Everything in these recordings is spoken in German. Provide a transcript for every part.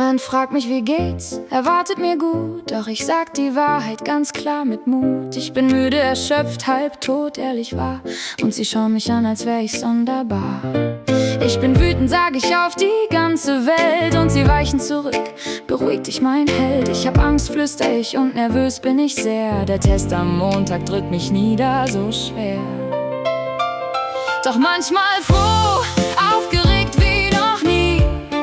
Niemand fragt mich, wie geht's, erwartet mir gut, doch ich sag die Wahrheit ganz klar mit Mut. Ich bin müde, erschöpft, halb tot, ehrlich wahr, und sie schauen mich an, als wär ich sonderbar. Ich bin wütend, sag ich auf die ganze Welt, und sie weichen zurück, beruhig dich, mein Held. Ich hab Angst, flüster ich, und nervös bin ich sehr. Der Test am Montag drückt mich nieder, so schwer. Doch manchmal froh, aufgeregt wie noch nie,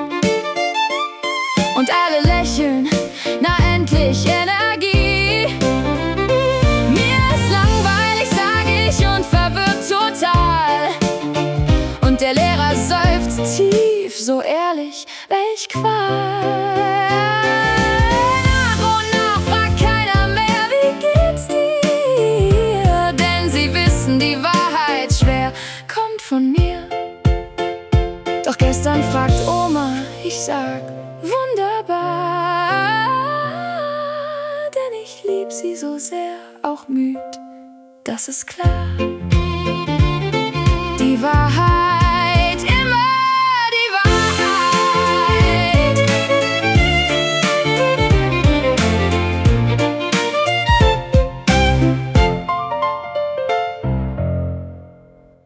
und alle lächeln, na endlich Energie. Mir ist langweilig, sag ich, und verwirrt total, und der Lehrer seufzt tief, so ehrlich, welch Qual. Nach und nach fragt keiner mehr, wie geht's dir, denn sie wissen, die Wahrheit schwer kommt von mir. Doch gestern fragt Oma, ich sag, wunderbar, denn ich lieb sie so sehr, auch müd, das ist klar.